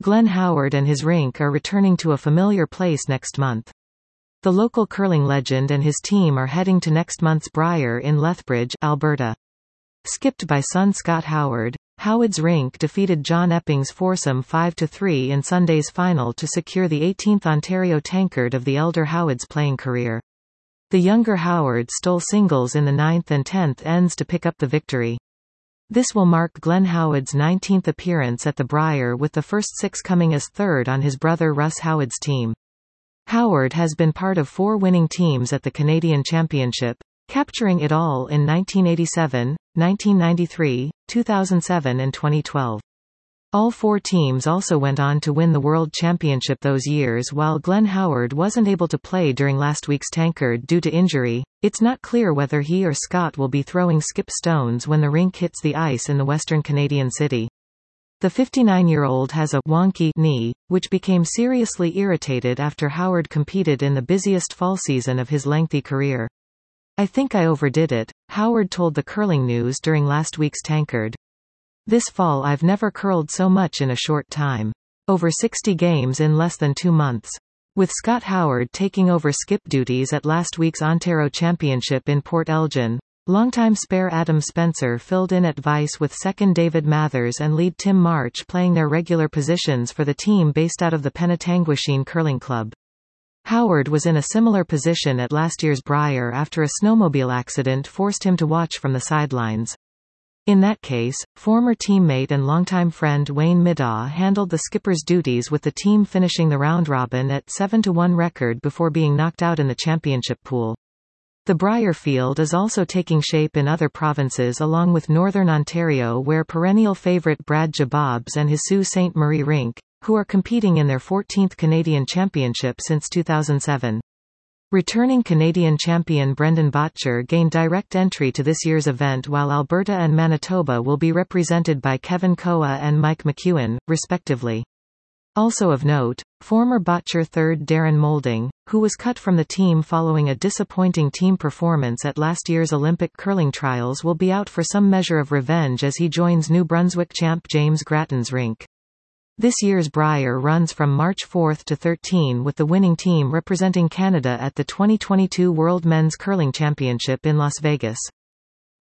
Glenn Howard and his rink are returning to a familiar place next month. The local curling legend and his team are heading to next month's Brier in Lethbridge, Alberta. Skipped by son Scott Howard, Howard's rink defeated John Epping's foursome 5-3 in Sunday's final to secure the 18th Ontario tankard of the elder Howard's playing career. The younger Howard stole singles in the 9th and 10th ends to pick up the victory. This will mark Glenn Howard's 19th appearance at the Brier, with the first 6 coming as third on his brother Russ Howard's team. Howard has been part of 4 winning teams at the Canadian Championship, capturing it all in 1987, 1993, 2007 and 2012. All 4 teams also went on to win the World Championship those years. While Glenn Howard wasn't able to play during last week's tankard due to injury, it's not clear whether he or Scott will be throwing skip stones when the rink hits the ice in the Western Canadian city. The 59-year-old has a wonky knee, which became seriously irritated after Howard competed in the busiest fall season of his lengthy career. "I think I overdid it," Howard told the Curling News during last week's tankard. "This fall I've never curled so much in a short time. Over 60 games in less than 2 months." With Scott Howard taking over skip duties at last week's Ontario Championship in Port Elgin, longtime spare Adam Spencer filled in at vice with second David Mathers and lead Tim March playing their regular positions for the team based out of the Penetanguishene Curling Club. Howard was in a similar position at last year's Brier after a snowmobile accident forced him to watch from the sidelines. In that case, former teammate and longtime friend Wayne Middaugh handled the skipper's duties, with the team finishing the round-robin at 7-1 record before being knocked out in the championship pool. The Brier field is also taking shape in other provinces along with Northern Ontario, where perennial favourite Brad Jabobs and his Sault Ste. Marie rink, who are competing in their 14th Canadian Championship since 2007. Returning Canadian champion Brendan Bottcher gained direct entry to this year's event, while Alberta and Manitoba will be represented by Kevin Koa and Mike McEwen, respectively. Also of note, former Bottcher third Darren Moulding, who was cut from the team following a disappointing team performance at last year's Olympic curling trials, will be out for some measure of revenge as he joins New Brunswick champ James Grattan's rink. This year's Brier runs from March 4 to 13, with the winning team representing Canada at the 2022 World Men's Curling Championship in Las Vegas.